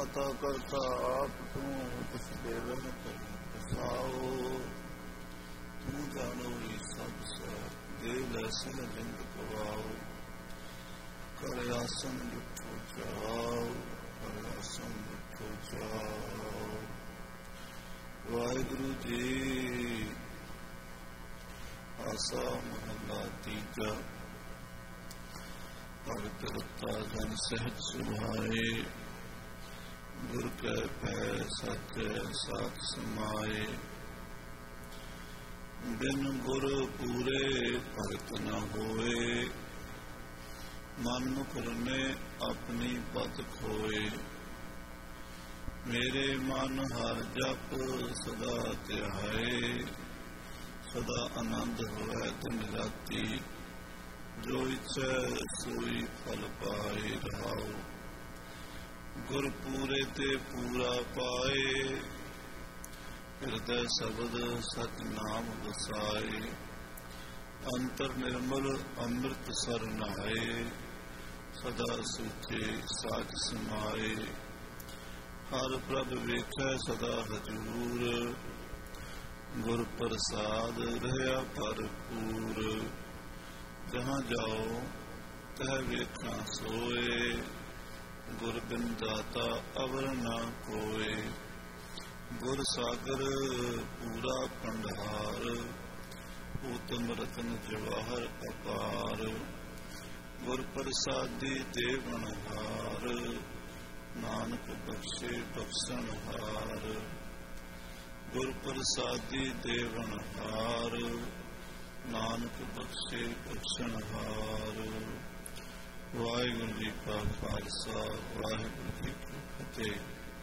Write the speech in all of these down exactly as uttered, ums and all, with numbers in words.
दाता करता आप तू कुछ देवन कसाओ तू जानो ही सब सा देव लैसन जिंद कवाओ कर आसन उठो जाओ कर आसन उठो जाओ। वाहिगुरु जी आसा महला तीजा भगत रता जन सहज सुभाए गुर कै पै सच साथ समाए। बिन गुर पूरे भगत न होए मन मुकुरने अपनी पत खोए। मेरे मन हर जप सदा ध्याए सदा आनंद होए दिन राती जो इच्छा सोई फल पाए रहाओ। गुर पूरे ते पूरा पाए हृदय शब्द सच नाम वसाए। अंतर निर्मल अमृत सर नहाए सदा सूचे साच समाए। हर प्रभ वेखै सदा हजूर गुर प्रसाद रहया भरपूर। जहाँ जाओ तह वेखा सोए गुर बिन दाता अवर न कोय। गुर सागर पूरा भंडार उत्तम रतन जवाहर अपार। गुर प्रसादी देवनहार नानक बख्शे बख्शन हार। गुर प्रसादी देवनहार नानक बख्शे बख्शन हार। वाहिगुरु जी का खालसा वाहिगुरु जी की फतेह।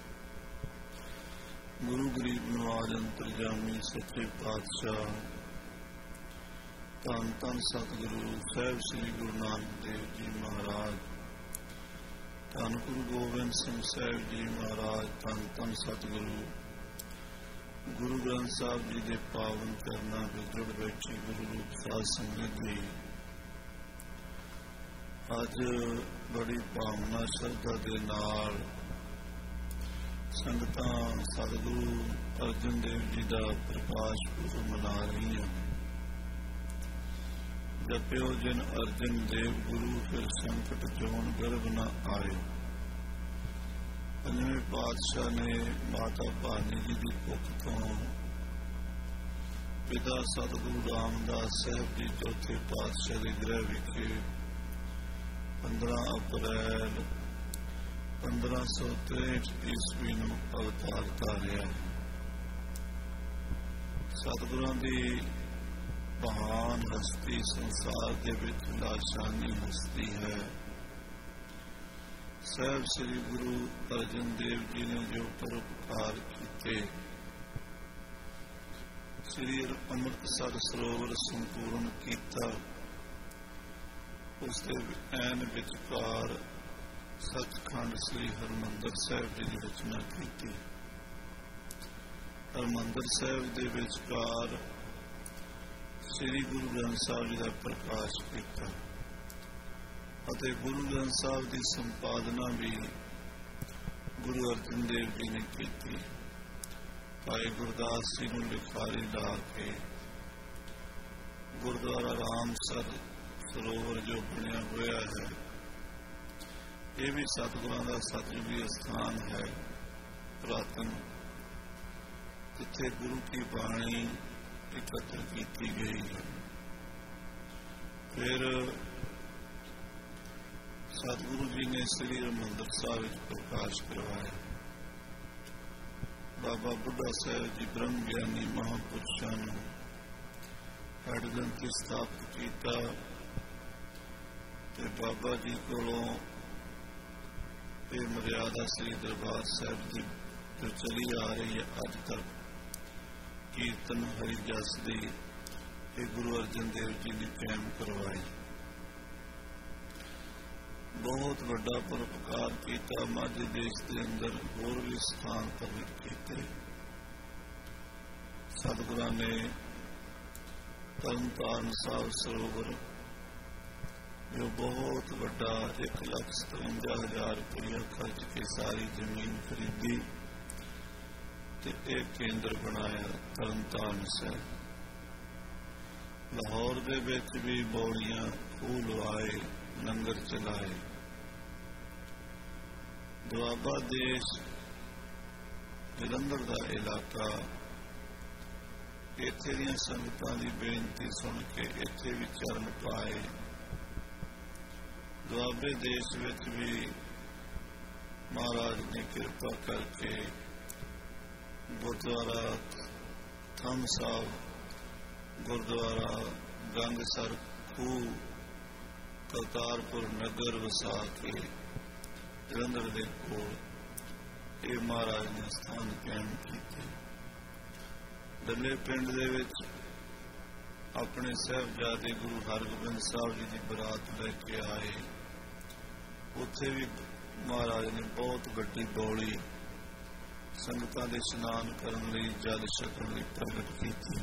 गुरु गरीब नवाज अंतरजामी सच्चे पातशाह धन धन सतगुरु साहिब श्री गुरु नानक देव जी महाराज, धन गुरु गोबिंद सिंह साहिब जी महाराज, धन धन सतगुरु गुरु ग्रंथ साहिब जी के पावन चरनां विच जुड़ बैठी गुरु रूप साध संगत जी अज बड़ी भावना श्रद्धा के नाल संगतां सतगुरु अर्जन देव जी का प्रकाश पुरब मना रही हैं। जप्यो जिन अर्जन देव गुरु फिर संकट जोन गर्भ न आए। पंजवें पातशाह ने माता भानी जी की कुख तो पिता सतगुरु रामदास साहब जी चौथे पातशाह के गृह विखे पंद्रह अप्रैल पंद्रह सौ त्रेहठ ईस्वी नूं अवतार धारिया। सतगुरां दी महान हस्ती संसार दे विच लाशानी हस्ती है। साहिब श्री गुरु अर्जन देव जी ने जो परोपकार किए, श्री अमृतसर सरोवर संपूर्ण किया, उसके ऐन विचकार सचखंड श्री हरमंदर साहिब जी की रचना की। हरमंदर साहिब के विचकार श्री गुरु ग्रंथ साहिब जी का प्रकाश किया। गुरु ग्रंथ साहिब की संपादना भी गुरु अर्जन देव जी ने की। भाई गुरदास जी को लिखारी ला के गुरुद्वारा रामसर सरोवर जो बनया हुआ है, ये भी सतगुरां का सतयुगी स्थान है पुरातन, जिथे गुरु की बाणी एकत्र की गई है। फिर सतगुरु जी ने श्री हरमंदर साहिब प्रकाश करवाया। बाबा बुढ़ा साहिब जी ब्रह्म ज्ञानी महापुरुषों ने हडगंती स्थापित किया। बाबा जी कोलों मर्यादा श्री दरबार साहिब की जो चली आ रही है अज तक, कीर्तन हरि जस दी गुरु अर्जन देव जी ने कायम करवाई। बहुत बड़ा परोपकार किया। माझे देश के अंदर होर भी स्थान पवित्र किए। सतगुरां ने तरनताਰਨ साहिब सरोवर ਜੋ ਬਹੁਤ ਵੱਡਾ ਇੱਕ ਲੱਖ ਸਤਵੰਜਾ ਹਜ਼ਾਰ ਰੁਪਇਆ ਖਰਚ ਕੇ ਸਾਰੀ ਜ਼ਮੀਨ ਖਰੀਦੀ ਤੇ ਇਹ ਕੇਂਦਰ ਬਣਾਇਆ ਤਰਨਤਾਰਨ ਸਾਹਿਬ। ਲਾਹੌਰ ਦੇ ਵਿੱਚ ਵੀ ਬੌੜੀਆਂ ਖੂਹ ਲਵਾਏ, ਲੰਗਰ ਚਲਾਏ। ਦੁਆਬਾ ਦੇਸ਼ ਜਲੰਧਰ ਦਾ ਇਲਾਕਾ, ਇੱਥੇ ਦੀਆਂ ਸੰਗਤਾਂ ਦੀ ਬੇਨਤੀ ਸੁਣ ਕੇ ਇੱਥੇ ਵੀ ਚਰਨ ਪਾਏ। ਦੁਆਬੇ ਦੇਸ਼ ਵਿੱਚ ਵੀ ਮਹਾਰਾਜ ਨੇ ਕਿਰਪਾ ਕਰਕੇ ਗੁਰਦੁਆਰਾ ਥੰਮ ਸਾਹਿਬ, ਗੁਰਦੁਆਰਾ ਗੰਗਸਰ ਖੂਹ, ਕਰਤਾਰਪੁਰ ਨਗਰ ਵਸਾ ਕੇ ਜਲੰਧਰ ਦੇ ਕੋਲ ਇਹ ਮਹਾਰਾਜ ਨੇ ਸਥਾਨ ਕਾਇਮ ਕੀਤੇ। ਡੱਲੇ ਪਿੰਡ ਦੇ ਵਿੱਚ ਆਪਣੇ ਸਾਹਿਬਜ਼ਾਦੇ ਗੁਰੂ ਹਰਗੋਬਿੰਦ ਸਾਹਿਬ ਜੀ ਦੀ ਬਰਾਤ ਲੈ ਕੇ ਆਏ। ਉੱਥੇ ਵੀ ਮਹਾਰਾਜ ਨੇ ਬਹੁਤ ਵੱਡੀ ਬੌਲੀ ਸੰਗਤਾਂ ਦੇ ਇਸ਼ਨਾਨ ਕਰਨ ਲਈ, ਜਲ ਛਕਣ ਲਈ ਪ੍ਰਗਟ ਕੀਤੀ।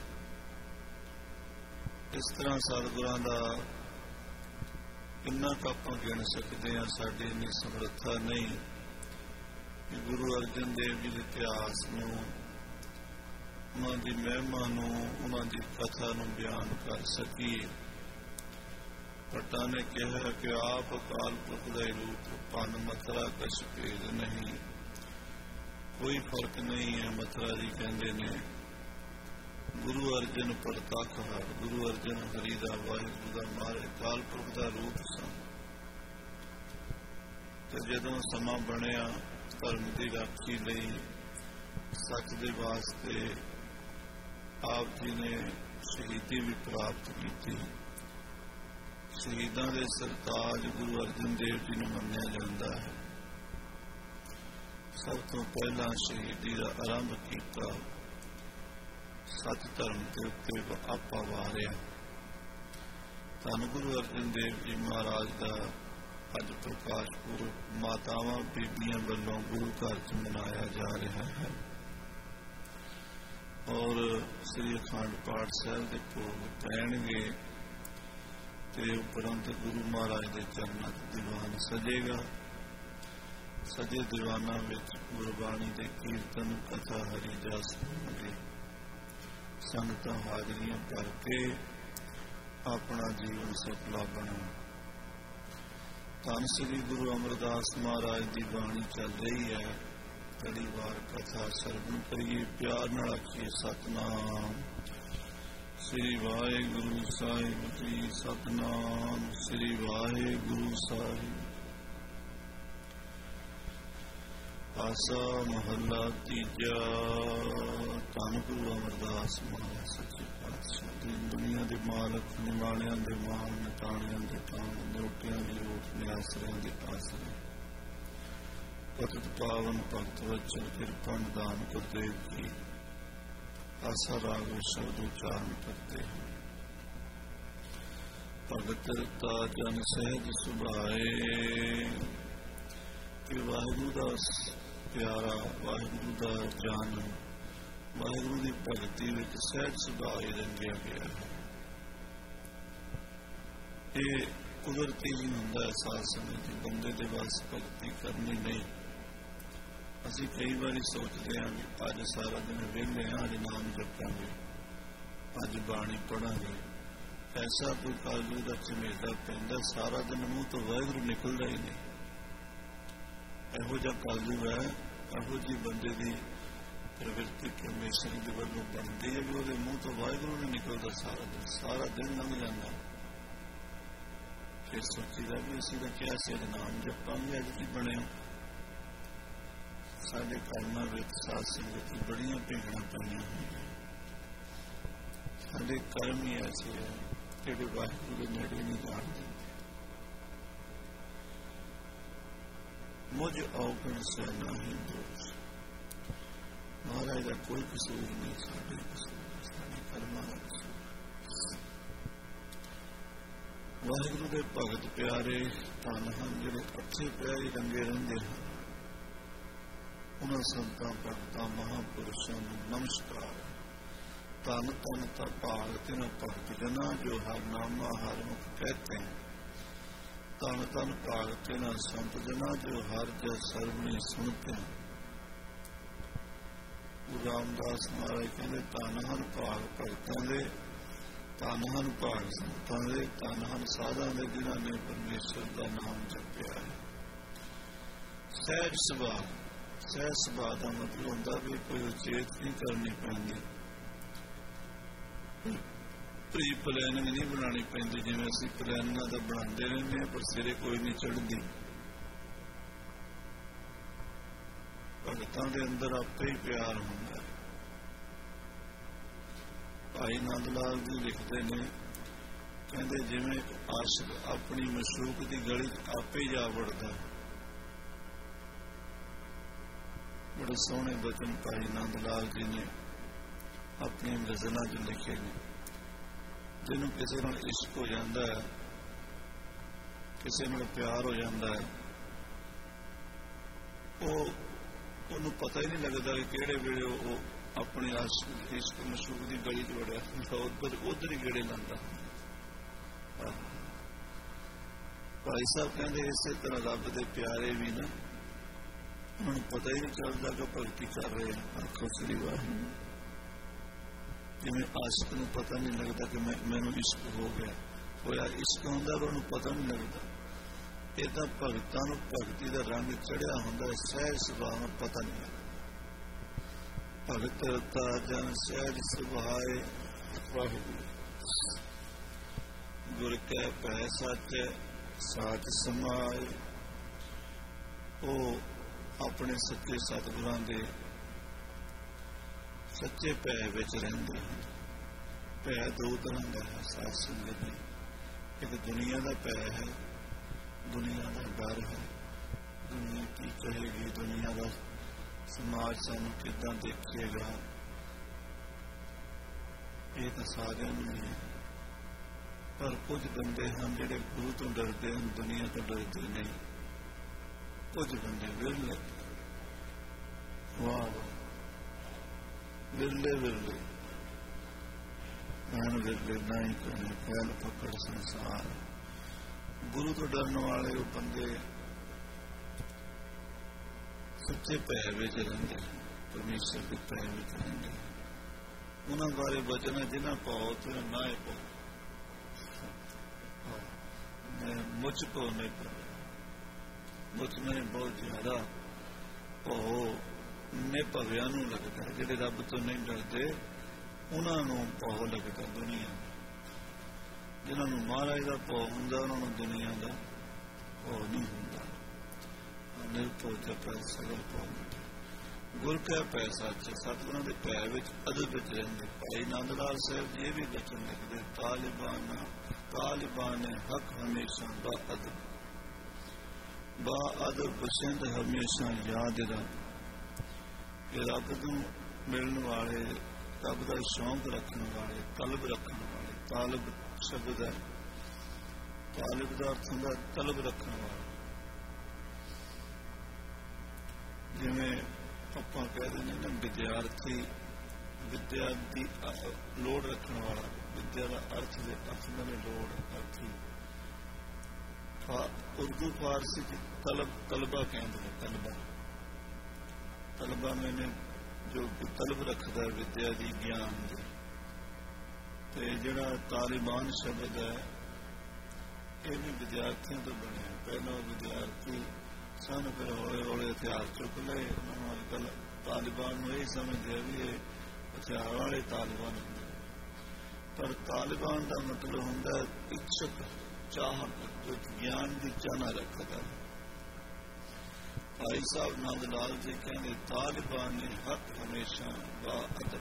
ਇਸ ਤਰ੍ਹਾਂ ਸਤਿਗੁਰਾਂ ਦਾ ਕਿੰਨਾ ਕੁ ਆਪਾਂ ਗਿਣ ਸਕਦੇ ਹਾਂ, ਸਾਡੀ ਇੰਨੀ ਸਮਰੱਥਾ ਨਹੀਂ ਕਿ ਗੁਰੂ ਅਰਜਨ ਦੇਵ ਜੀ ਦੇ ਇਤਿਹਾਸ ਨੂੰ, ਉਹਨਾਂ ਦੀ ਮਹਿਮਾ ਨੂੰ, ਉਹਨਾਂ ਦੀ ਕਥਾ ਨੂੰ ਬਿਆਨ ਕਰ ਸਕੀਏ। ਭੱਟਾ ਨੇ ਕਿਹਾ ਕਿ ਆਪ ਅਕਾਲ ਪੁਰਖ ਦਾ ਰੂਪ, ਭੰਨ ਮਥੁਰਾ ਕਛ ਭੇਦ ਨਹੀਂ। ਕੋਈ ਫਰਕ ਨਹੀਂ ਹੈ। ਮਥੁਰਾ ਜੀ ਕਹਿੰਦੇ ਨੇ ਗੁਰੂ ਅਰਜਨ ਪ੍ਰਤੱਖ ਹੈ, ਗੁਰੂ ਅਰਜਨ ਹਰੀ ਦਾ, ਵਾਹਿਗੁਰੂ ਦਾ, ਮਾਰੇ ਅਕਾਲ ਪੁਰਖ ਦਾ ਰੂਪ ਸਨ। ਤੇ ਜਦੋਂ ਸਮਾਂ ਬਣਿਆ ਧਰਮ ਦੀ ਰਾਖੀ ਲਈ, ਸੱਚ ਦੇ ਵਾਸਤੇ ਆਪ ਜੀ ਨੇ ਸ਼ਹੀਦੀ ਵੀ ਪ੍ਰਾਪਤ ਕੀਤੀ। ਸ਼ਹੀਦਾਂ ਦੇ ਸਰਤਾਜ ਗੁਰੂ ਅਰਜਨ ਦੇਵ ਜੀ ਨੂੰ ਮੰਨਿਆ ਜਾਂਦਾ ਹੈ। ਸਭ ਤੋਂ ਪਹਿਲਾਂ ਸ਼ਹੀਦੀ ਦਾ ਆਰੰਭ ਕੀਤਾ, ਸੱਚ ਧਰਮ ਦੇ ਉੱਤੇ ਆਪਾ ਵਾਰਿਆ। ਧੰਨ ਗੁਰੂ ਅਰਜਨ ਦੇਵ ਜੀ ਮਹਾਰਾਜ ਦਾ ਅੱਜ ਪ੍ਰਕਾਸ਼ ਪੁਰਬ ਮਾਤਾਵਾਂ ਬੀਬੀਆਂ ਵੱਲੋਂ ਗੁਰੂ ਘਰ ਚ ਮਨਾਇਆ ਜਾ ਰਿਹਾ ਹੈ। ਔਰ ਸ੍ਰੀ ਅਖੰਡ ਪਾਠ ਸਾਹਿਬ ਦੇ ਭੋਗ ਪੈਣਗੇ ਤੇ ਉਪਰੰਤ ਗੁਰੂ ਮਹਾਰਾਜ ਦੇ ਚਰਨਾਂ ਚ ਦੀਵਾਨ ਸਜੇਗਾ। ਸਜੇ ਦੀਵਾਨਾਂ ਵਿੱਚ ਗੁਰਬਾਣੀ ਦੇ ਕੀਰਤਨ, ਕਥਾ, ਹਰੀ ਜਸ ਹੋਣਗੇ। ਸੰਗਤਾਂ ਹਾਜ਼ਰੀਆਂ ਭਰ ਕੇ ਆਪਣਾ ਜੀਵਨ ਸਫਲਾ ਬਣਾਉਣ। ਧੰਨ ਸ੍ਰੀ ਗੁਰੂ ਅਮਰਦਾਸ ਮਹਾਰਾਜ ਦੀ ਬਾਣੀ ਚੱਲ ਰਹੀ ਹੈ। ਕੜੀ ਵਾਰ ਕਥਾ ਸਰਵਣ ਕਰੀਏ, ਪਿਆਰ ਨਾਲ ਆਖੀਏ ਸਤਿਨਾਮ ਸ੍ਰੀ ਵਾਹਿਗੁਰੂ ਸਾਹਿਬ ਜੀ। ਸਤਿਨਾਮ ਸ੍ਰੀ ਵਾਹਿਗੁਰੂ ਸਾਹਿਬ। ਆਸਾ ਮਹੱਲਾ ਤੀਜਾ। ਧੰਨ ਗੁਰੂ ਅਮਰਦਾਸ ਮਹਾਰਾਜ ਸੱਚੇ ਪਾਤਸ਼ਾਹ ਦੀ ਦੁਨੀਆ ਦੇ ਮਾਲਕ, ਨਿਮਾਣਿਆਂ ਦੇ ਮਾਣ, ਨਿਤਾਣਿਆਂ ਦੇ ਤਾਣ, ਨਿਉਟਿਆਂ ਦੀ ਓਟ, ਨਿਆਸਰਿਆਂ ਦੇ ਆਸਰੇ, ਪਤਿਤ ਪਾਵਨ ਭਗਤ ਵਚਨ ਕਿਰਪਾ ਨਿਦਾਨ ਗੁਰਦੇਵ ਜੀ ਆਸਾ ਰਾਗ ਸ਼ਬਦ ਉਚਾਰਨ ਕਰਤੇ हैं। ਭਗਤ ਰਤਾ ਜਨ ਸਹਿਜ ਸੁਭਾਏ। ਕਿ ਵਾਹਿਗੁਰੂ ਦਾ ਪਿਆਰਾ, ਵਾਹਿਗੁਰੂ ਦਾ ਜਾਨ, ਵਾਹਿਗੁਰੂ ਦੀ ਭਗਤੀ ਵਿੱਚ ਸਹਿਜ ਸੁਭਾਏ ਰੰਗਿਆ ਗਿਆ ਹੈ। ਇਹ ਕੁਦਰਤੀ ਹੀ ਹੁੰਦਾ ਹੈ। ਸਾਧ ਸੰਗਤ ਦੀ ਬੰਦੇ ਦੇ ਵਾਸ ਭਗਤੀ ਕਰਨੀ ਨਹੀਂ। ਅਸੀਂ ਕਈ ਵਾਰੀ ਸੋਚਦੇ ਹਾਂ ਵੀ ਅੱਜ ਸਾਰਾ ਦਿਨ ਵਿਹਲੇ ਹਾਂ, ਅੱਜ ਨਾਮ ਜਪਾਂਗੇ, ਅੱਜ ਬਾਣੀ ਪੜਾਂਗੇ। ਐਸਾ ਕੋਈ ਕਾਲਜੂ ਦਾ ਝਮੇਲਾ ਪੈਂਦਾ, ਸਾਰਾ ਦਿਨ ਮੂੰਹ ਤੋਂ ਵਾਹਿਗੁਰੂ ਨਿਕਲਦਾ ਹੀ ਨਹੀਂ। ਇਹੋ ਜਿਹਾ ਕਾਲਜੂ ਹੈ, ਇਹੋ ਜਿਹੀ ਬੰਦੇ ਦੀ ਪ੍ਰਵਿਰਤੀ ਪਰਮੇਸ਼ਰ ਦੇ ਵੱਲੋਂ ਬਣਦੀ ਹੈ ਵੀ ਉਹਦੇ ਮੂੰਹ ਤੋਂ ਵਾਹਿਗੁਰੂ ਨਹੀਂ ਨਿਕਲਦਾ ਸਾਰਾ ਦਿਨ, ਸਾਰਾ ਦਿਨ ਲੰਘ ਜਾਂਦਾ। ਫਿਰ ਸੋਚੀਦਾ ਵੀ ਅਸੀਂ ਤਾਂ ਕਿਹਾ ਸੀ ਅੱਜ ਨਾਮ ਜਪਾਂਗੇ, ਅੱਜ ਕੀ ਬਣਿਆ। ਸਾਡੇ ਕਰਮਾਂ ਵਿੱਚ ਸਾਧ ਸੰਗਤ ਦੀ ਬੜੀਆਂ ਭੇਗਣਾ ਪਈਆਂ ਹੋਈਆਂ। ਸਾਡੇ ਕਰਮ ਹੀ ਐਸੇ ਹੈ ਜਿਹੜੇ ਵਾਹਿਗੁਰੂ ਦੇ ਨੇੜੇ ਨਹੀਂ ਜਾਣ ਦਿੰਦੇ। ਮੁਝ ਔਗਣ ਸੇ ਨਹੀਂ ਦੋਸ਼। ਮਹਾਰਾਜ ਦਾ ਕੋਈ ਕਸੂਰ ਨਹੀਂ, ਸਾਡੇ ਕਸੂਰ, ਸਾਡੇ ਕਰਮਾਂ ਦਾ ਕਸੂਰ। ਵਾਹਿਗੁਰੂ ਦੇ ਭਗਤ ਪਿਆਰੇ ਧੰਨ ਹਨ ਜਿਹੜੇ ਅੱਛੇ ਪਿਆਰੇ ਰੰਗੇ ਰਹਿੰਦੇ ਹਨ। ਉਹਨਾਂ ਸੰਤਾਂ ਭਗਤਾਂ ਮਹਾਂਪੁਰਸ਼ਾਂ ਨੂੰ ਨਮਸਕਾਰ। ਧੰਨ ਧੰਨ ਤਾਂ ਭਾਗ ਤਿਨ ਭਗਤ ਜਨਾ ਜੋ ਹਰ ਨਾਮਾ ਹਰ ਮੁਖ ਕਹਤੇ हैं। तन तन भागते न संत जना जो हर जय सर्वनी सुनते हैं। गुरु रामदास महाराज कहते धन हन भाग भगतां दे, धन हन भाग संतां दे, धन हन साधां दे जिन्हां ने परमेश्वर का नाम जपया है। सहज सुभाव, सहज सुभाव का मतलब होंदा भी कोई उचेत नहीं करनी पैंदी, प्री प्लैनिंग नहीं बनानी पैंदी। जिवें असीं प्लैनिंगां तां बनांदे रहंदे हां पर सिरे कोई नहीं चढ़दी। भगतां दे अंदर आपे ही प्यार हुंदा। भाई नंद लाल जी लिखते ने, कहंदे जिवें एक आशिक अपनी मशूक की गली आपे ही जा वड़दा। बड़े सोहने बचन भाई नंद लाल जी ने अपनी गज़लां च लिखे ने। जिन्हों किसी नाल इश्क हो जाता है, किसी नाल प्यार हो जाता है, वो पता ही नहीं लगता कि किहड़े वेले वो अपनी इश्क मशूक की गली च वड़िया उधर उधर ही गेड़े लाता। भाई साहब कहते इस तरह रब के प्यारे भी ना उन्होंने पता ही नहीं चलता कि भगती कर रहे हैं। आखो श्री वाहिगुरू। जिमें आशिक नूं पता नहीं लगता कि मैं मैनू इश्क हो गया, होया इश्क होंदा पर उन्होंने पता नहीं लगता। इदा भगतां नूं भगती का रंग चढ़िया होंदा, सहज सुभाव नूं पता नहीं लगता। भगत रता जन सहज सुभाए, गुर कै पै सच साच समाए। वो अपने सच्चे सतगुरां दे सच्चे पै विच रहिंदे हैं। पै दो तरह का है साध संगत जी। एक दुनिया का पै है, दुनिया का डर है, दुनिया की कहेगी, दुनिया का समाज सानू किदां देखेगा, ये तो सारे नहीं है। पर कुछ बंदे हैं जिहड़े गुरु तो डरते हैं, दुनिया तो डरते नहीं। कुछ बंदे विरले, वाह विरले विरले मैन विरले ना ही करने फैल पकड़ संसार। गुरु तो डरने वाले वो बंदे सच्चे पै विच रहिंदे, परमेश्वर के पै विच रहिंदे। उन्हां बारे बचना जिन्हां पाओ ते ना ही पाओ, मुझ को नहीं पाओ, मुझ में बहुत ज्यादा पाओ ने भव्या नूं लगता है। जिहड़े रब तो नहीं डरते उन्हां नूं पाओ लगता दुनिया। जिन्हां नूं महाराज का पाओ हुंदा उन्हां नूं दुनिया का पाओ नहीं हुंदा। निरभो जपै सगल पाओ। गुर कै पै सच, सतगुरां दे पै विच अदब विच रहिंदे। भाई नंद लाल साहिब जी भी बचन लिखदे, तालिबान तालिबान हक हमेशा बा अदब, बा अदब बसिंद हमेशा याद रब। रब को मिलने वाले, रब का शौक रखने वाले, तलब रखने वाले। तालब शब्द है, तालब का अर्थ होंदा तलब रखने वाला। जिवें आपां कह देंगे ना विद्यार्थी, विद्या की लोड़ रखने वाला, विद्या का अर्थ दे अर्थ ने लोड़ अर्थी। उर्दू फारसी तलब तलबा कहते हैं। तलबा तलबा मैंने जो तलब रखता है विद्या की, ज्ञान की। तो जिहड़ा तालिबान शब्द है ये भी विद्यार्थियों तो बने। पहला विद्यार्थी सन, फिर हौले हौले हथियार चुक ले। उन्होंने अजकल तालिबान यही समझते भी ये हथियार वाले तालिबान होंगे। पर तालिबान का मतलब होंदा इच्छुक, चाहत, जो ज्ञान की चाहना रखता है। भाई साहब नंद लाल जी कहते तालिबान ने हक हमेशा बा अदब,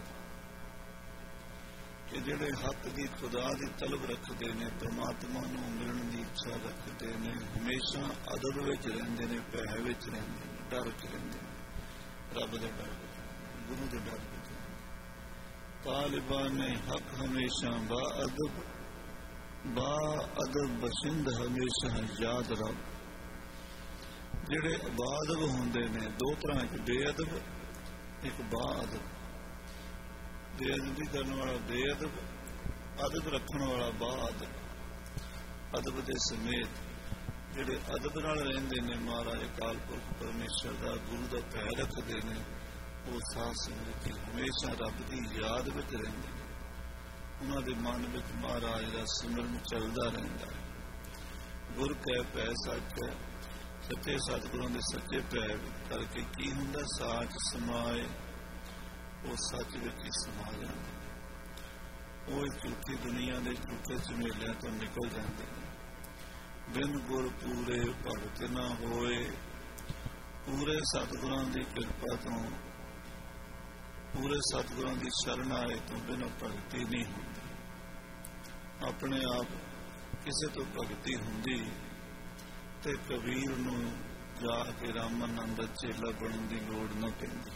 कि जिहड़े हक की खुदा की तलब रखते हैं, परमात्मा नूं मिलण की इच्छा रखते हैं, हमेशा अदब विच रहिंदे ने, पै विच रहिंदे ने, डर च रहिंदे ने, रब दे डर विच, गुरु दे डर विच। तालिबान ने हक हमेशा बा अदब, बा अदब बसिंद हमेशा याद रब। जिहड़े बाअदब होंदे ने दो तरह के, बेअदब एक बाअदब। बेअदबी करने वाला बेअदब, अदब रखने वाला बाअदब। अदब के समेत ਜਿਹੜੇ ਅਦਬ ਨਾਲ ਰਹਿੰਦੇ ਨੇ ਮਹਾਰਾਜ ਅਕਾਲ ਪੁਰਖ ਪਰਮੇਸ਼ਰ ਦਾ, ਗੁਰੂ ਦਾ ਭੈ ਰੱਖਦੇ ਨੇ, ਉਹ ਸਾਧ ਸੰਗਤ ਹਮੇਸ਼ਾ ਰੱਬ ਦੀ ਯਾਦ ਵਿੱਚ ਰਹਿੰਦੇ ਨੇ। ਉਹਨਾਂ ਦੇ ਮਨ ਵਿੱਚ ਮਹਾਰਾਜ ਦਾ ਸਿਮਰਨ ਚੱਲਦਾ ਰਹਿੰਦਾ ਹੈ। ਗੁਰ ਕੈ ਭੈ ਸੱਚ ਹੈ, ਸੱਚੇ ਸਤਿਗੁਰਾਂ ਦੇ ਸੱਚੇ ਭੈ ਕਰਕੇ ਕੀ ਹੁੰਦਾ, ਸਾਚ ਸਮਾਏ, ਉਹ ਸੱਚ ਵਿੱਚ ਹੀ ਸਮਾ ਜਾਂਦੇ, ਉਹ ਇਸ ਝੂਠੀ ਦੁਨੀਆ ਦੇ ਝੂਠੇ ਝਮੇਲਿਆਂ ਤੋਂ ਨਿਕਲ ਜਾਂਦੇ ਨੇ। ਬਿਨ ਗੁਰ ਪੂਰੇ ਭਗਤ ਨਾ ਹੋਏ, ਪੂਰੇ ਸਤਿਗੁਰਾਂ ਦੀ ਕਿਰਪਾ ਤੋਂ, ਪੂਰੇ ਸਤਿਗੁਰਾਂ ਦੀ ਸ਼ਰਨ ਆਏ ਤੋਂ ਬਿਨਾਂ ਭਗਤੀ ਨਹੀਂ ਹੁੰਦੀ। ਆਪਣੇ ਆਪ ਕਿਸੇ ਤੋਂ ਭਗਤੀ ਹੁੰਦੀ ਤੇ ਕਬੀਰ ਨੂੰ ਜਾ ਕੇ ਰਾਮਾਨੰਦ ਦਾ ਚੇਲਾ ਬਣਨ ਦੀ ਲੋੜ ਨਾ ਪੈਂਦੀ।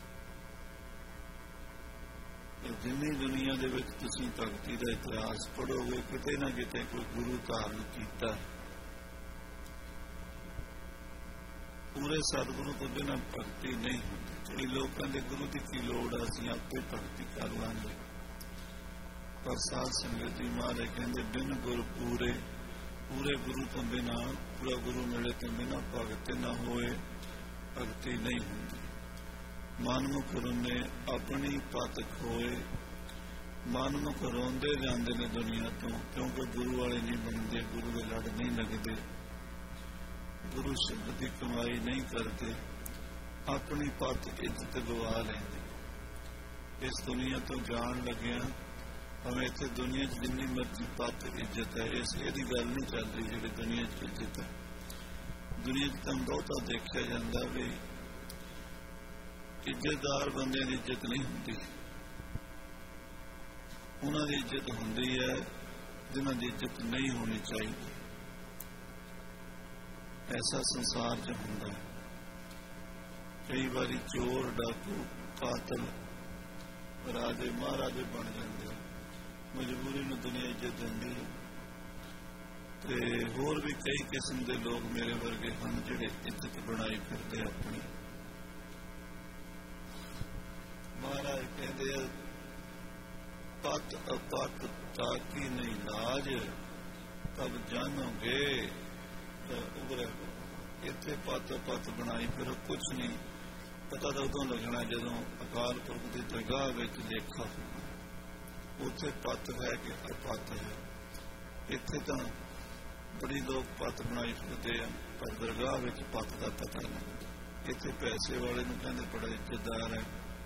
ਜਿੰਨੀ ਦੁਨੀਆ ਦੇ ਵਿੱਚ ਤੁਸੀਂ ਭਗਤੀ ਦਾ ਇਤਿਹਾਸ ਪੜ੍ਹੋਗੇ, ਕਿਤੇ ਨਾ ਕਿਤੇ ਕੋਈ ਗੁਰੂ ਧਾਰਨ ਕੀਤਾ। ਪੂਰੇ ਸਤਿਗੁਰੂ ਤੋਂ ਬਿਨਾਂ ਭਗਤੀ ਨਹੀਂ ਹੁੰਦੀ। ਕਈ ਲੋਕ ਕਹਿੰਦੇ ਗੁਰੂ ਦੀ ਕੀ ਲੋੜ ਹੈ, ਅਸੀਂ ਆਪੇ ਭਗਤੀ ਕਰ ਲਾਂਗੇ। ਪਰ ਸਾਧ ਸੰਗਤ ਜੀ ਮਹਾਰਾਜ ਕਹਿੰਦੇ ਬਿਨ ਗੁਰ ਪੂਰੇ, ਪੂਰੇ ਗੁਰੂ ਤੋਂ ਬਿਨਾਂ, ਪੂਰਾ ਗੁਰੂ ਮਿਲੇ ਤੋਂ ਬਿਨਾਂ ਭਗਤ ਨਾ ਹੋਏ, ਭਗਤੀ ਨਹੀਂ ਹੁੰਦੀ। ਮਨਮੁਖ ਰੋਂਦੇ ਆਪਣੀ ਪਤ ਖੋਏ, ਮਨਮੁਖ ਰੋਂਦੇ ਜਾਂਦੇ ਨੇ ਦੁਨੀਆ ਤੋਂ, ਕਿਉਂਕਿ ਗੁਰੂ ਵਾਲੇ ਨਹੀਂ ਬਣਦੇ, ਗੁਰੂ ਦੇ ਲੜ ਨਹੀਂ ਲੱਗਦੇ, ਗੁਰੂ ਸ਼ਬਦ ਦੀ ਕਮਾਈ ਨਹੀਂ ਕਰਦੇ, ਆਪਣੀ ਪਤ ਇੱਜ਼ਤ ਗਵਾ ਲੈਂਦੇ। ਇਸ ਦੁਨੀਆ ਤੋਂ ਜਾਣ ਲੱਗਿਆ ਭਾਵੇਂ ਇੱਥੇ ਦੁਨੀਆ 'ਚ ਜਿੰਨੀ ਮਰਜ਼ੀ ਪਤ ਇੱਜ਼ਤ ਹੈ, ਇਸ ਇਹਦੀ ਗੱਲ ਨਹੀਂ ਚੱਲ ਰਹੀ ਜਿਹੜੀ ਦੁਨੀਆ 'ਚ ਇੱਜ਼ਤ ਹੈ। ਦੁਨੀਆ 'ਚ ਤਾਂ ਬਹੁਤਾ ਦੇਖਿਆ ਜਾਂਦਾ ਵੀ ਇੱਜ਼ਤਦਾਰ ਬੰਦਿਆਂ ਦੀ ਇੱਜ਼ਤ ਨਹੀਂ ਹੁੰਦੀ, ਉਹਨਾਂ ਦੀ ਇੱਜ਼ਤ ਹੁੰਦੀ ਹੈ ਜਿਨ੍ਹਾਂ ਦੀ ਇੱਜ਼ਤ ਨਹੀਂ ਹੋਣੀ ਚਾਹੀਦੀ। ਐਸਾ ਸੰਸਾਰ 'ਚ ਹੁੰਦਾ ਹੈ। ਕਈ ਵਾਰੀ ਚੋਰ, ਡਾਕੂ, ਕਾਤਲ ਰਾਜੇ ਮਹਾਰਾਜੇ ਬਣ ਜਾਂਦੇ, ਮਜਬੂਰੀ ਨੂੰ ਦੁਨੀਆ ਇੱਜ਼ਤ ਦਿੰਦੀ ਹੈ। ਤੇ ਹੋਰ ਵੀ ਕਈ ਕਿਸਮ ਦੇ ਲੋਕ ਮੇਰੇ ਵਰਗੇ ਹਨ ਜਿਹੜੇ ਇੱਜ਼ਤ ਬਣਾਈ ਫਿਰਦੇ ਆਪਣੀ। ਮਹਾਰਾਜ ਕਹਿੰਦੇ ਪਤ ਅਪਤ ਤਾਕੀ ਨਹੀਂ ਲਾਜ, ਤਬ ਜਾਣੋਗੇ ਤਾਂ ਉਭਰੇ। ਇੱਥੇ ਪਤ ਪਤ ਬਣਾਈ ਫਿਰ ਕੁਛ ਨਹੀਂ ਪਤਾ ਤਾਂ ਉਦੋਂ ਲੱਗਣਾ ਜਦੋਂ ਅਕਾਲ ਪੁਰਖ ਦੀ ਦਰਗਾਹ ਵਿੱਚ ਲੇਖਾ ਹੋਣਾ। ਉੱਥੇ ਪਤ ਹੈ ਕਿ ਅਪਤ ਹੈ। ਇੱਥੇ ਤਾਂ ਬੜੀ ਲੋਕ ਪਤ ਬਣਾਈ ਫਿਰਦੇ ਆ, ਪਰ ਦਰਗਾਹ ਵਿੱਚ ਪਤ ਦਾ ਪਤਾ ਨਹੀਂ। ਇੱਥੇ ਪੈਸੇ ਵਾਲੇ ਨੂੰ ਕਹਿੰਦੇ ਬੜਾ ਇੱਜ਼ਤਦਾਰ ਹੈ,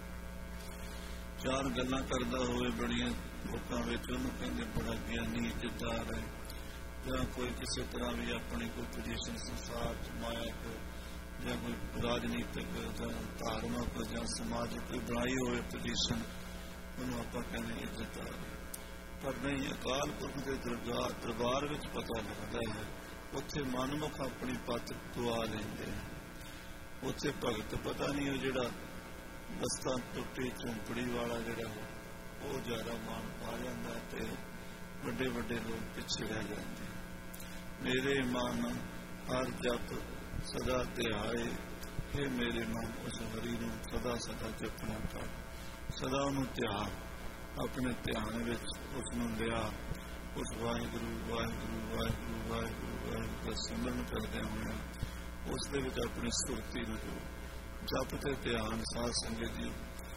ਚਾਰ ਗੱਲਾਂ ਕਰਦਾ ਹੋਵੇ ਬੜੀਆਂ ਲੋਕਾਂ ਵਿੱਚ, ਉਹਨੂੰ ਕਹਿੰਦੇ ਬੜਾ ਗਿਆਨੀ ਇੱਜ਼ਤਦਾਰ ਹੈ। ਜਾਂ ਕੋਈ ਕਿਸੇ ਤਰ੍ਹਾਂ ਵੀ ਆਪਣੀ ਕੋਈ ਪੋਜੀਸ਼ਨ ਸੰਸਾਰ 'ਚ ਮਾਇਕ ਜਾਂ ਕੋਈ ਰਾਜਨੀਤਿਕ ਜਾਂ ਧਾਰਮਿਕ ਜਾਂ ਸਮਾਜਿਕ ਕੋਈ ਬਣਾਈ ਹੋਵੇ ਪੋਜੀਸ਼ਨ, ਉਹਨੂੰ ਆਪਾਂ ਕਹਿੰਦੇ ਇੱਜ਼ਤਦਾਰ। ਪਰ ਨਹੀਂ, ਅਕਾਲ ਪੁਰਖ ਦੇ ਦਰਗਾਹ ਦਰਬਾਰ ਵਿੱਚ ਪਤਾ ਲੱਗਦਾ ਹੈ, ਉੱਥੇ ਮਨਮੁਖ ਆਪਣੀ ਪਤ ਗਵਾ ਲੈਂਦੇ ਆ। ਉੱਥੇ ਭਗਤ ਪਤਾ ਨਹੀਂ, ਉਹ ਜਿਹੜਾ ਬਸਤਾ ਟੁੱਟੀ ਝੁੰਪੜੀ ਵਾਲਾ ਜਿਹੜਾ ਉਹ ਜ਼ਿਆਦਾ ਮਾਣ ਪਾ ਜਾਂਦਾ ਤੇ ਵੱਡੇ ਵੱਡੇ ਲੋਕ ਪਿੱਛੇ ਰਹਿ ਜਾਂਦੇ। ਮੇਰੇ ਮਨ ਹਰ ਜਪ ਸਦਾ ਧਿਆਏ, ਇਹ ਮੇਰੇ ਮਨ ਉਸ ਹਰੀ ਨੂੰ ਸਦਾ ਸਦਾ ਜਪਣਾ ਕਰ, ਸਦਾ ਉਹਨੂੰ ਧਿਆਨ, ਆਪਣੇ ਧਿਆਨ ਵਿੱਚ ਉਸ ਨੂੰ ਲਿਆ। ਉਸ ਵਾਹਿਗੁਰੂ ਵਾਹਿਗੁਰੂ ਵਾਹਿਗੁਰੂ ਵਾਹਿਗੁਰੂ ਵਾਹਿਗੁਰੂ ਦਾ ਸਿਮਰਨ ਕਰਦੇ ਹੋਏ ਉਸ ਦੇ ਵਿੱਚ ਆਪਣੀ ਸੁਰਤੀ ਨੂੰ ਜੋ ਜਪ ਤੇ ਧਿਆਨ। ਸਾਧ ਸੰਗਤ ਜੀ,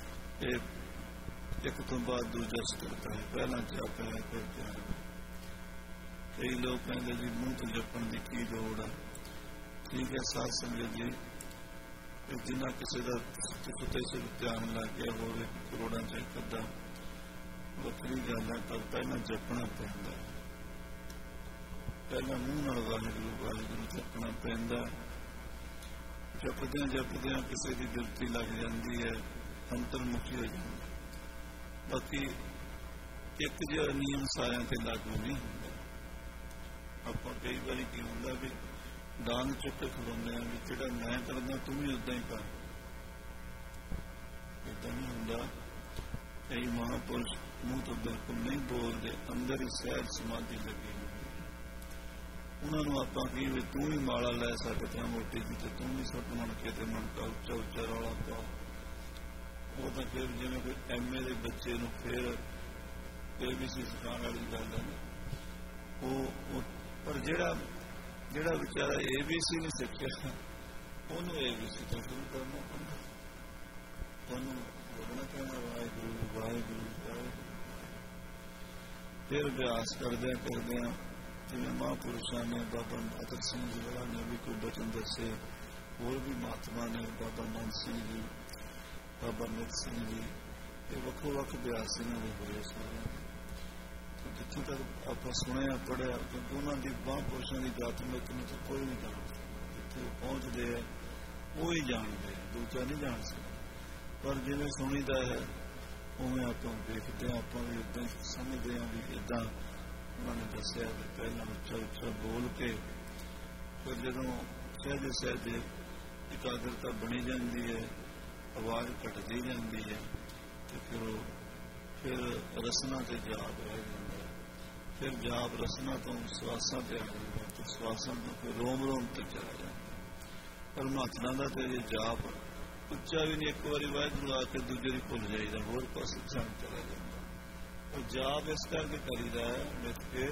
ਇਹ ਇੱਕ ਤੋਂ ਬਾਅਦ ਦੂਜਾ ਕਰਦਾ ਹੈ, ਪਹਿਲਾਂ ਜਪ ਹੈ ਫਿਰ ਧਿਆਨ। ਕਈ ਲੋਕ ਕਹਿੰਦੇ ਜੀ ਮੂੰਹ ਤੋਂ ਜਪਣ ਦੀ ਕੀ ਲੋੜ ਹੈ। ਠੀਕ ਹੈ ਸਾਧ ਸੰਗਤ ਜੀ, ਜਿੰਨਾ ਕਿਸੇ ਦਾ ਸੁੱਤੇ ਸਿਰ ਧਿਆਨ ਲੱਗ ਗਿਆ ਹੋਵੇ ਕਰੋੜਾਂ ਚ ਇੱਕ ਅੱਧਾ, ਵੱਖਰੀ ਗੱਲ ਹੈ, ਪਰ ਪਹਿਲਾਂ ਜਪਣਾ ਪੈਂਦਾ। ਪਹਿਲਾਂ ਮੂੰਹ ਨਾਲ ਵਾਹਿਗੁਰੂ ਵਾਹਿਗੁਰੂ ਜਪਣਾ ਪੈਂਦਾ। ਜਪਦਿਆਂ ਜਪਦਿਆਂ ਕਿਸੇ ਦੀ ਬਿਰਤੀ ਲੱਗ ਜਾਂਦੀ ਹੈ, ਅੰਤਰਮੁਖੀ ਹੋ ਜਾਂਦੀ। ਬਾਕੀ ਇੱਕ ਜਿਹਾ ਨਿਯਮ ਸਾਰਿਆਂ ਤੇ ਲਾਗੂ ਨਹੀਂ ਹੁੰਦਾ। ਆਪਾਂ ਕਈ ਵਾਰੀ ਕੀ ਹੁੰਦਾ ਵੀ ਡਾਂਗ ਚੁੱਕ ਕੇ ਖਲੋਂਦੇ ਹਾਂ ਵੀ ਜਿਹੜਾ ਮੈਂ ਕਰਦਾ ਤੂੰ ਵੀ ਓਦਾਂ ਹੀ ਕਰ, ਏਦਾਂ ਨਹੀਂ ਹੁੰਦਾ। ਕਈ ਮਹਾਂਪੁਰਸ਼ ਮੂੰਹ ਤੋਂ ਬਿਲਕੁਲ ਨਹੀਂ ਬੋਲਦੇ, ਅੰਦਰ ਹੀ ਸਹਿਜ ਸਮਾਧੀ ਲੱਗੀ ਹੁੰਦੀ। ਉਹਨਾਂ ਨੂੰ ਆਪਾਂ ਕੀ ਵੀ ਤੂੰ ਵੀ ਮਾਲਾ ਲੈ ਸਕਦੇ ਹਾਂ ਮੋਟੀ ਦੀ, ਤੇ ਤੂੰ ਵੀ ਸੁੱਟ ਮਣ ਕੇ ਤੇ ਮਣ ਕਾ ਉੱਚਾ ਉੱਚਾ ਰੌਲਾ ਪਾ। ਉਹ ਤਾਂ ਫਿਰ ਜਿਵੇਂ ਕੋਈ ਐਮ ਏ ਦੇ ਬੱਚੇ ਨੂੰ ਫਿਰ ਏ ਬੀ ਸੀ ਸਿਖਾਉਣ ਵਾਲੀ ਗੱਲ ਹੈ। ਉਹ ਪਰ ਜਿਹੜਾ ਜਿਹੜਾ ਵਿਚਾਰਾ ਏ ਬੀ ਸੀ ਨਹੀਂ ਸਿੱਖਿਆ ਉਹਨੂੰ ਏ ਬੀ ਸੀ ਤੋਂ ਸ਼ੁਰੂ ਕਰਨਾ ਪੈਂਦਾ। ਉਹਨੂੰ ਬੋਲਣਾ ਪੈਣਾ ਵਾਹਿਗੁਰੂ ਵਾਹਿਗੁਰੂ ਵਾਹਿਗੁਰੂ। ਫਿਰ ਅਭਿਆਸ ਕਰਦਿਆਂ ਕਰਦਿਆਂ ਜਿਵੇਂ ਮਹਾਂਪੁਰਸ਼ਾਂ ਨੇ, ਬਾਬਾ ਅਤਰ ਸਿੰਘ ਜੀ ਵਾਲਾ ਨੇ ਵੀ ਕੋਈ ਬਚਨ ਦੱਸੇ, ਹੋਰ ਵੀ ਮਹਾਤਮਾ ਨੇ, ਬਾਬਾ ਨੰਦ ਸਿੰਘ ਜੀ, ਬਾਬਾ ਨਿਤ ਸਿੰਘ ਜੀ, ਇਹ ਵੱਖੋ ਵੱਖ ਅਭਿਆਸ ਇਹਨਾਂ ਦੇ ਹੋਏ ਸਾਰਿਆਂ ਦੇ। ਜਿੱਥੋਂ ਤੱਕ ਆਪਾਂ ਸੁਣਿਆ ਪੜ੍ਹਿਆ, ਕਿਉਂਕਿ ਉਹਨਾਂ ਦੀ ਮਹਾਂਪੁਰਸ਼ਾਂ ਦੀ ਗਾਤਮਿਕ ਨੂੰ ਤਾਂ ਕੋਈ ਨਹੀਂ ਜਾਣਦਾ। ਜਿੱਥੇ ਉਹ ਪਹੁੰਚਦੇ ਆ ਉਹ ਹੀ ਜਾਣਦੇ, ਦੂਜਾ ਨਹੀਂ ਜਾਣ ਸਕਦਾ। ਪਰ ਜਿਵੇਂ ਸੁਣੀਦਾ ਹੈ ਉਵੇਂ ਆਪਾਂ ਦੇਖਦੇ ਹਾਂ, ਆਪਾਂ ਵੀ ਇੱਦਾਂ ਸਮਝਦੇ ਹਾਂ ਵੀ ਇੱਦਾਂ ਉਹਨਾਂ ਨੇ ਦੱਸਿਆ ਕਿ ਪਹਿਲਾਂ ਉੱਚਾ ਉੱਚਾ ਬੋਲ ਕੇ ਫਿਰ ਜਦੋਂ ਸਹਿਜੇ ਸਹਿਜੇ ਇਕਾਗਰਤਾ ਬਣੀ ਜਾਂਦੀ ਹੈ, ਆਵਾਜ਼ ਘਟਦੀ ਜਾਂਦੀ ਹੈ, ਅਤੇ ਫਿਰ ਉਹ ਫਿਰ ਰਸਨਾ ਤੇ ਜਾਪ ਰਹਿ ਜਾਂਦਾ। ਫਿਰ ਜਾਪ ਰਸਨਾ ਤੋਂ ਸਵਾਸਾਂ ਤੇ ਆ ਜਾਂਦਾ, ਅਤੇ ਸਵਾਸਾਂ ਤੋਂ ਫਿਰ ਰੋਮ ਰੋਮ ਤੇ ਚਲਾ ਜਾਂਦਾ। ਪਰਮਾਤਮਾ ਦਾ ਤੇ ਇਹ ਜਾਪ ਉੱਚਾ ਵੀ ਨਹੀਂ, ਇੱਕ ਵਾਰੀ ਵਾਹਿਗੁਰੂ ਆ ਕੇ ਦੂਜੇ ਦੀ ਭੁੱਲ ਜਾਈਦਾ, ਹੋਰ ਪਾਸੇ ਧਿਆਨ ਚਲਾ ਜਾਂਦਾ। ਉਹ ਜਾਪ ਇਸ ਕਰਕੇ ਕਰੀਦਾ ਹੈ ਮਿੱਥ ਕੇ,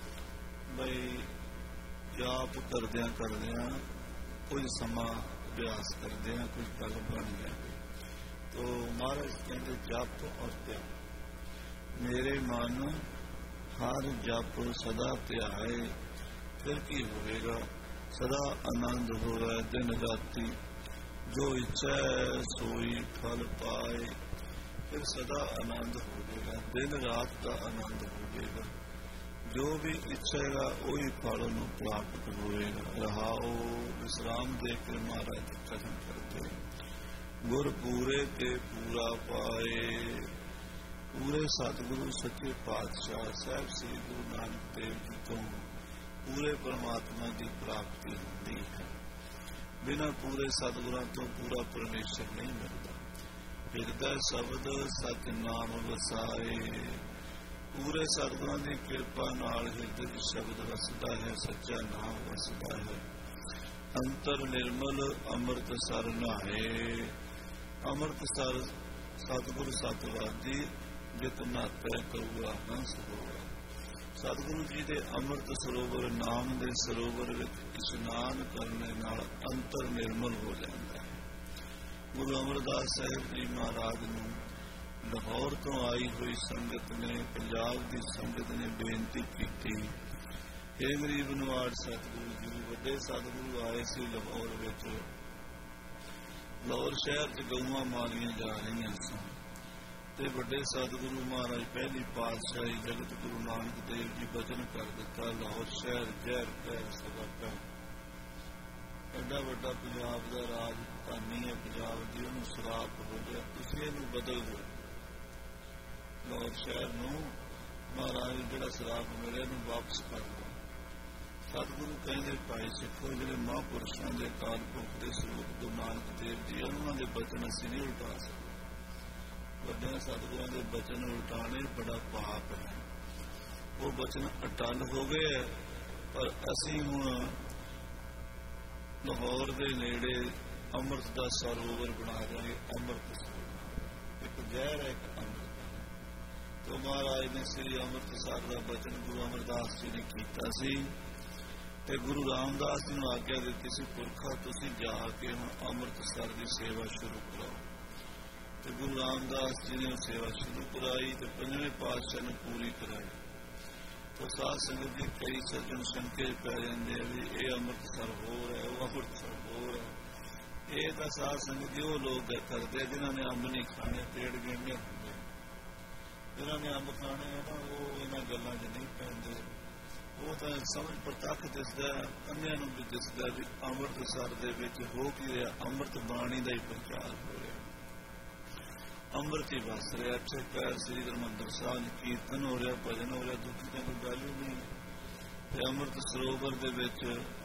ਬਈ ਜਾਪ ਕਰਦਿਆਂ ਕਰਦਿਆਂ ਕੁਝ ਸਮਾਂ ਅਭਿਆਸ ਕਰਦਿਆਂ ਕੁਝ ਗੱਲ ਬਣ ਜਾਵੇ। ਤੋ ਮਹਾਰਾਜ ਕਹਿੰਦੇ ਜਪ ਔਰ ਧਿਆਨ, ਮੇਰੇ ਮਨ ਹਰ ਜਪ ਸਦਾ ਧਿਆਏ, ਫਿਰ ਕੀ ਹੋਵੇਗਾ? ਸਦਾ ਆਨੰਦ ਹੋਵੇ ਦਿਨ ਰਾਤੀ, ਜੋ ਇੱਛਾ ਸੋਈ ਫਲ ਪਾਏ। ਫਿਰ ਸਦਾ ਆਨੰਦ ਹੋਵੇਗਾ, ਦਿਨ ਰਾਤ ਦਾ ਆਨੰਦ ਹੋਵੇਗਾ, ਜੋ ਵੀ ਇੱਛੇਗਾ ਉਹੀ ਫਲ ਨੂੰ ਪ੍ਰਾਪਤ ਹੋਵੇਗਾ। ਰਹਾਓ ਵਿਸਰਾਮ ਦੇ ਕੇ ਮਹਾਰਾਜ ਦੀ ਕਥਨ ਕਰਦੇ, ਗੁਰ ਪੂਰੇ ਤੇ ਪੂਰਾ ਪਾਏ। ਪੂਰੇ ਸਤਿਗੁਰੂ ਸੱਚੇ ਪਾਤਸ਼ਾਹ ਸਾਹਿਬ ਸ੍ਰੀ ਗੁਰੂ ਨਾਨਕ ਦੇਵ ਜੀ ਤੋਂ ਪੂਰੇ ਪਰਮਾਤਮਾ ਦੀ ਪ੍ਰਾਪਤੀ ਹੁੰਦੀ ਹੈ। ਬਿਨਾਂ ਪੂਰੇ ਸਤਿਗੁਰਾਂ ਤੋਂ ਪੂਰਾ ਪਰਮੇਸ਼ਰ ਨਹੀਂ ਮਿਲਦਾ। ਹਿਰਦਾ ਸ਼ਬਦ ਸਚ ਨਾਮ ਵਸਾਏ। ਪੂਰੇ ਸਤਿਗੁਰਾਂ ਦੀ ਕਿਰਪਾ ਨਾਲ ਹਿਰਦੇ ਵਿੱਚ ਸ਼ਬਦ ਵਸਦਾ ਹੈ, ਸੱਚਾ ਨਾਮ ਵਸਦਾ ਹੈ। ਅੰਤਰ ਨਿਰਮਲ ਅੰਮ੍ਰਿਤ ਸਰ ਨਹਾਏ। ਅੰਮ੍ਰਿਤ ਸਰ ਸਤਿਗੁਰੂ ਸਤਿਵਾਦੀ ਜਿਤ ਨਹਾਤੈ ਕਊਆ ਹੰਸ ਹੋਆ। ਸਤਿਗੁਰੂ ਜੀ ਦੇ ਅੰਮ੍ਰਿਤ ਸਰੋਵਰ ਨਾਮ ਦੇ ਸਰੋਵਰ ਵਿੱਚ ਇਸ਼ਨਾਨ ਕਰਨ ਨਾਲ ਅੰਤਰ ਨਿਰਮਲ ਹੋ ਜਾਂਦਾ ਹੈ। ਗੁਰੂ ਅਮਰਦਾਸ ਸਾਹਿਬ ਜੀ ਮਹਾਰਾਜ ਨੂੰ ਲਾਹੌਰ ਤੋਂ ਆਈ ਹੋਈ ਸੰਗਤ ਨੇ, ਪੰਜਾਬ ਦੀ ਸੰਗਤ ਨੇ ਬੇਨਤੀ ਕੀਤੀ, ਹੇ ਗਰੀਬ ਨਿਵਾਜ ਸਤਿਗੁਰੂ ਜੀ, ਵੱਡੇ ਸਤਿਗੁਰੂ ਆਏ ਸੀ ਲਾਹੌਰ ਵਿੱਚ। ਲਾਹੌਰ ਸ਼ਹਿਰ ਚ ਗਊਆਂ ਮਾਲੀਆਂ ਜਾ ਰਹੀਆਂ ਸਨ ਤੇ ਵੱਡੇ ਸਤਿਗੁਰੂ ਮਹਾਰਾਜ ਪਹਿਲੀ ਪਾਤਸ਼ਾਹੀ ਜਗਤ ਗੁਰੂ ਨਾਨਕ ਦੇਵ ਜੀ ਬਚਨ ਕਰ ਦਿੱਤਾ, ਲਾਹੌਰ ਸ਼ਹਿਰ ਜ਼ਹਿਰ ਕਹਿਰ ਸਦਾ। ਐਡਾ ਵੱਡਾ ਪੰਜਾਬ ਦਾ ਰਾਜਧਾਨੀ ਹੈ ਪੰਜਾਬ ਦੀ, ਉਹਨੂੰ ਸ਼ਰਾਪ ਹੋ ਗਿਆ, ਤੁਸੀਂ ਇਹਨੂੰ ਬਦਲ ਦਿਓ। ਲਾਹੌਰ ਸ਼ਹਿਰ ਨੂੰ ਮਹਾਰਾਜ ਜਿਹੜਾ ਸ਼ਰਾਪ ਮਿਲਿਆ ਇਹਨੂੰ ਵਾਪਸ ਕਰ ਦਿਓ। ਸਤਿਗੁਰੂ ਕਹਿੰਦੇ ਭਾਈ ਸਿੱਖੋ, ਜਿਹੜੇ ਮਹਾਂਪੁਰਸ਼ਾਂ ਦੇ ਅਕਾਲ ਪੁਰਖ ਦੇ ਸਰੂਪ ਗੁਰੂ ਨਾਨਕ ਦੇਵ ਜੀ, ਉਹਨਾਂ ਦੇ ਬਚਨ ਅਸੀਂ ਨਹੀਂ ਉਲਟਾ ਸਕਦੇ। ਵੱਡਿਆਂ ਸਤਿਗੁਰਾਂ ਦੇ ਬਚਨ ਉਲਟਾਣੇ ਬੜਾ ਪਾਪ ਹੈ। ਉਹ ਬਚਨ ਅਟੱਲ ਹੋ ਗਏ ਹੈ, ਪਰ ਅਸੀਂ ਹੁਣ ਲਾਹੌਰ ਦੇ ਨੇੜੇ ਅੰਮ੍ਰਿਤ ਦਾ ਸਰੋਵਰ ਬਣਾ ਦਿਆਂਗੇ। ਅੰਮ੍ਰਿਤ ਸਰੋਵਰ ਇੱਕ ਜ਼ਹਿਰ ਹੈ, ਇੱਕ ਅੰਮ੍ਰਿਤ। ਤੋਂ ਮਹਾਰਾਜ ਨੇ ਸ੍ਰੀ ਅੰਮ੍ਰਿਤਸਰ ਦਾ ਬਚਨ ਗੁਰੂ ਅਮਰਦਾਸ ਜੀ ਨੇ ਕੀਤਾ ਸੀ ਤੇ ਗੁਰੂ ਰਾਮਦਾਸ ਜੀ ਨੂੰ ਆਗਿਆ ਦਿੱਤੀ ਸੀ, ਪੁਰਖਾ ਤੁਸੀਂ ਜਾ ਕੇ ਹੁਣ ਅੰਮ੍ਰਿਤਸਰ ਦੀ ਸੇਵਾ ਸ਼ੁਰੂ ਕਰੋ। ਤੇ ਗੁਰੂ ਰਾਮਦਾਸ ਜੀ ਨੇ ਉਹ ਸੇਵਾ ਸ਼ੁਰੂ ਕਰਾਈ ਤੇ ਪੰਜਵੇਂ ਪਾਤਸ਼ਾਹ ਨੇ ਪੂਰੀ ਕਰਾਈ। ਤਾਂ ਸਾਧ ਸੰਗਤ ਜੀ ਕਈ ਸੱਜਣ ਸ਼ੰਕੇ ਪੈ ਜਾਂਦੇ ਆ ਵੀ ਇਹ ਅੰਮ੍ਰਿਤਸਰ ਹੋਰ ਹੈ, ਉਹ ਅੰਮ੍ਰਿਤਸਰ ਹੋਰ ਹੈ। ਇਹ ਤਾਂ ਸਾਧ ਸੰਗਤ ਜੀ ਉਹ ਲੋਕ ਕਰਦੇ ਜਿਨ੍ਹਾਂ ਨੇ ਅੰਬ ਨਹੀਂ ਖਾਣੇ, ਪੇੜ ਗਿਣਨੇ ਹੁੰਦੇ। ਜਿਨ੍ਹਾਂ ਨੇ ਅੰਬ ਖਾਣੇ ਆ ਨਾ, ਉਹ ਇਹਨਾਂ ਗੱਲਾਂ 'ਚ ਨਹੀਂ ਪੈਂਦੇ। ਉਹ ਤਾਂ ਸਮਝ ਪ੍ਰਤੱਖ ਦਿਸਦਾ, ਅੰਨਿਆਂ ਨੂੰ ਵੀ ਦਿਸਦਾ ਵੀ ਅੰਮ੍ਰਿਤਸਰ ਦੇ ਵਿੱਚ ਹੋ ਕੀ ਰਿਹਾ, ਅੰਮ੍ਰਿਤ ਬਾਣੀ ਦਾ ਹੀ ਪ੍ਰਚਾਰ ਹੋ ਰਿਹਾ, ਅੰਮ੍ਰਿਤ ਹੀ ਵਸ ਰਿਹਾ। ਇੱਥੇ ਪੈਰ ਸ੍ਰੀ ਹਰਿਮੰਦਰ ਸਾਹਿਬ ਕੀਰਤਨ ਹੋ ਰਿਹਾ, ਭਜਨ ਹੋ ਰਿਹਾ, ਦੂਜੀ ਤਾਂ ਕੋਈ ਗੱਲ ਹੀ ਨਹੀਂ। ਤੇ ਅੰਮ੍ਰਿਤ ਸਰੋਵਰ ਦੇ ਵਿੱਚ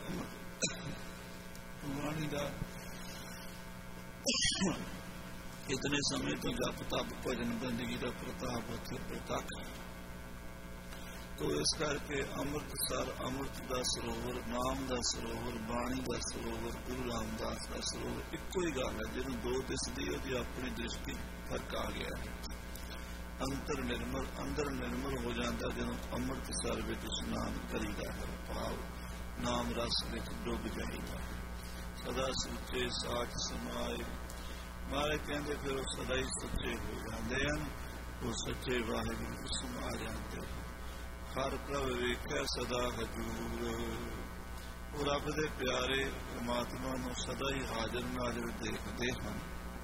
ਬਾਣੀ ਦਾ ਇਤਨੇ ਸਮੇਂ ਤੋਂ ਜਪ ਤਪ ਭਜਨ ਬੰਦਗੀ ਦਾ ਪ੍ਰਤਾਪ ਉੱਥੇ ਪ੍ਰਤੱਖ। ਤੋ ਇਸ ਕਰਕੇ ਅੰਮ੍ਰਿਤਸਰ ਅੰਮ੍ਰਿਤ ਦਾ ਸਰੋਵਰ, ਨਾਮ ਦਾ ਸਰੋਵਰ, ਬਾਣੀ ਦਾ ਸਰੋਵਰ, ਗੁਰੂ ਰਾਮਦਾਸ ਦਾ ਸਰੋਵਰ ਇੱਕੋ ਹੀ ਗੱਲ ਹੈ। ਜਿਹਨੂੰ ਦੋ ਦਿਸਦੀ ਉਹਦੀ ਆਪਣੀ ਦ੍ਰਿਸ਼ਟੀ ਫਰਕ ਆ ਗਿਆ ਹੈ। ਅੰਤਰ ਨਿਰਮਲ ਅੰਦਰ ਨਿਰਮਲ ਹੋ ਜਾਂਦਾ ਜਦੋਂ ਅੰਮ੍ਰਿਤਸਰ ਵਿੱਚ ਇਸ਼ਨਾਨ ਕਰੀਦਾ ਹੈ। ਭਾਵ ਨਾਮ ਰਸ ਵਿੱਚ ਡੁੱਬ ਜਾਈਦਾ। ਸਦਾ ਸੁੱਚੇ ਸਾਚ ਸਮਾਏ, ਮਹਾਰਾਜ ਕਹਿੰਦੇ ਫਿਰ ਉਹ ਸਦਾ ਹੀ ਸੱਚੇ ਹੋ ਜਾਂਦੇ ਹਨ, ਉਹ ਸੱਚੇ ਵਾਹਿਗੁਰੂ ਨੂੰ ਸਮਾ ਜਾਂਦੇ। ਹਰ ਪ੍ਰਭ ਵੇਖਿਆ ਸਦਾ ਹਜੂਰ, ਉਹ ਰੱਬ ਦੇ ਪਿਆਰੇ ਪਰਮਾਤਮਾ ਨੂੰ ਸਦਾ ਹੀ ਹਾਜ਼ਰ ਨਾਜ਼ਰ ਦੇਖਦੇ ਹਨ।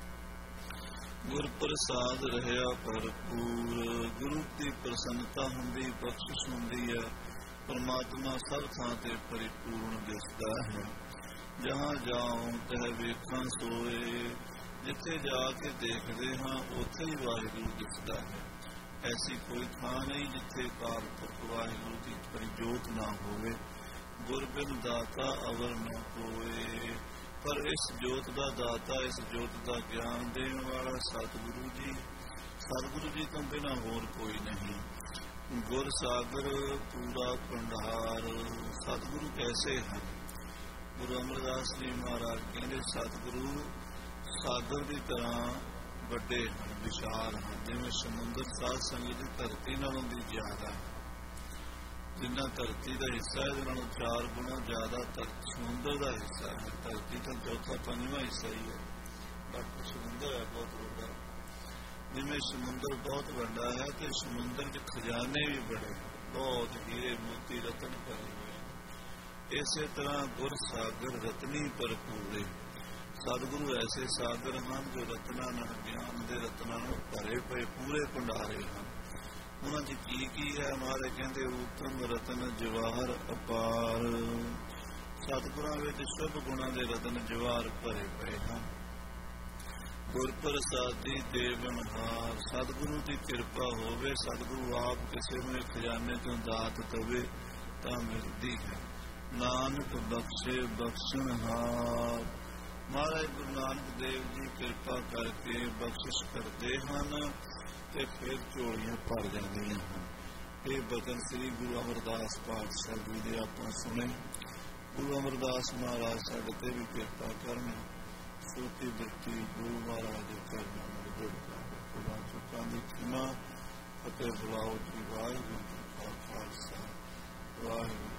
ਗੁਰ ਪ੍ਰਸਾਦ ਰਹਿਆ ਭਰਪੂਰ, ਗੁਰੂ ਦੀ ਪ੍ਰਸੰਨਤਾ ਹੁੰਦੀ, ਬਖਸ਼ਿਸ਼ ਹੁੰਦੀ ਹੈ। ਪਰਮਾਤਮਾ ਸਭ ਥਾਂ ਤੇ ਪਰਿਪੂਰਨ ਦਿਸਦਾ ਹੈ। ਜਹਾਂ ਜਾਉ ਤਹਿ ਵੇਖਾਂ ਸੋਏ, ਜਿੱਥੇ ਜਾ ਕੇ ਦੇਖਦੇ ਹਾਂ ਉੱਥੇ ਹੀ ਵਾਹਿਗੁਰੂ ਦਿਸਦਾ ਹੈ। ਐਸੀ ਕੋਈ ਥਾਂ ਨਹੀਂ ਜਿੱਥੇ ਅਕਾਲ ਪੁਰਖ ਵਾਹਿਗੁਰੂ ਦੀ ਪਰਿਜੋਤ ਨਾ ਹੋਵੇ। ਗੁਰ ਬਿਨ ਦਾਤਾ ਅਵਰ ਨ ਕੋਏ, ਪਰ ਇਸ ਜੋਤ ਦਾ ਦਾਤਾ, ਇਸ ਜੋਤ ਦਾ ਗਿਆਨ ਦੇਣ ਵਾਲਾ ਸਤਿਗੁਰੂ ਜੀ, ਸਤਿਗੁਰੂ ਜੀ ਤੋਂ ਬਿਨਾਂ ਹੋਰ ਕੋਈ ਨਹੀਂ। ਗੁਰ ਸਾਗਰ ਪੂਰਾ ਭੰਡਾਰ, ਸਤਿਗੁਰੂ ਕੈਸੇ ਹਨ? ਗੁਰੂ ਅਮਰਦਾਸ ਜੀ ਮਹਾਰਾਜ ਕਹਿੰਦੇ ਸਤਿਗੁਰੂ ਸਾਗਰ ਦੀ ਤਰ੍ਹਾਂ ਵੱਡੇ ਹਨ, ਵਿਸ਼ਾਲ ਹਨ। ਜਿਵੇਂ ਸਮੁੰਦਰ ਸਾਧ ਸੰਗਤ ਦੀ ਧਰਤੀ ਨਾਲੋਂ ਵੀ ਜ਼ਿਆਦਾ, ਜਿੰਨਾ ਧਰਤੀ ਦਾ ਹਿੱਸਾ ਇਹਦੇ ਨਾਲੋਂ ਚਾਰ ਗੁਣਾ ਜ਼ਿਆਦਾ ਸਮੁੰਦਰ ਦਾ ਹਿੱਸਾ ਹੈ। ਧਰਤੀ ਤਾਂ ਚੌਥਾ ਪੰਜਵਾਂ ਹਿੱਸਾ ਹੀ ਹੈ, ਬਟ ਸਮੁੰਦਰ ਹੈ ਬਹੁਤ ਵੱਡਾ। ਜਿਵੇਂ ਸਮੁੰਦਰ ਬਹੁਤ ਵੱਡਾ ਹੈ ਤੇ ਸਮੁੰਦਰ 'ਚ ਖਜ਼ਾਨੇ ਵੀ ਬੜੇ, ਬਹੁਤ ਹੀਰੇ ਮੋਤੀ ਰਤਨ ਭਰੇ ਹੋਏ। ਇਸੇ ਤਰ੍ਹਾਂ ਗੁਰ ਸਾਗਰ ਰਤਨੀ ਭਰਪੂਰੇ, ਸਤਿਗੁਰੂ ਐਸੇ ਸਾਗਰ ਹਨ ਜੋ ਰਤਨਾਂ ਨਾਲ, ਗਿਆਨ ਦੇ ਰਤਨਾਂ ਨਾਲ ਭਰੇ ਪਏ ਪੂਰੇ ਭੰਡਾਰੇ ਹਨ। ਉਹਨਾਂ 'ਚ ਕੀ ਕੀ ਹੈ? ਮਹਾਰਾਜ ਕਹਿੰਦੇ ਉੱਤਮ ਰਤਨ ਜਵਾਹਰ ਅਪਾਰ, ਸਤਿਗੁਰਾਂ ਵਿੱਚ ਸ਼ੁਭ ਗੁਣਾਂ ਦੇ ਰਤਨ ਜਵਾਹਰ ਭਰੇ ਪਏ ਹਨ। ਗੁਰ ਪ੍ਰਸਾਦੀ ਦੇਵਨਹਾਰ, ਸਤਿਗੁਰੂ ਦੀ ਕਿਰਪਾ ਹੋਵੇ, ਸਤਿਗੁਰੂ ਆਪ ਕਿਸੇ ਨੂੰ ਖਜ਼ਾਨੇ ਤੋਂ ਦਾਤ ਦੇਵੇ ਤਾਂ ਮਿਲਦੀ ਹੈ। ਨਾਨਕ ਬਖਸ਼ੇ ਬਖਸ਼ਣਹਾਰ, ਮਹਾਰਾਜ ਗੁਰੂ ਨਾਨਕ ਦੇਵ ਜੀ ਕਿਰਪਾ ਕਰਕੇ ਬਖਸ਼ਿਸ਼ ਕਰਦੇ ਹਨ ਤੇ ਫਿਰ ਝੋਲੀਆਂ ਭਰ ਜਾਂਦੀਆਂ ਹਨ। ਇਹ ਬਚਨ ਸ੍ਰੀ ਗੁਰੂ ਅਮਰਦਾਸ ਪਾਤਸ਼ਾਹ ਜੀ ਦੇ ਆਪਾਂ ਸੁਣੇ। ਗੁਰੂ ਅਮਰਦਾਸ ਮਹਾਰਾਜ ਸਾਡੇ ਤੇ ਵੀ ਕਿਰਪਾ ਕਰਨ। ਸੋਤੀ ਬਿਰਤੀ ਗੁਰੂ ਮਹਾਰਾਜ ਦੇ ਚਰਨਾਂ ਨਾਲ ਜੁੜ ਕੇ ਚੁੱਕਾਂ ਦੀ ਖਿਮਾ ਅਤੇ ਬੁਲਾਓ ਜੀ। ਵਾਹਿਗੁਰੂ ਜੀ ਕਾ ਖਾਲਸਾ, ਵਾਹਿਗੁਰੂ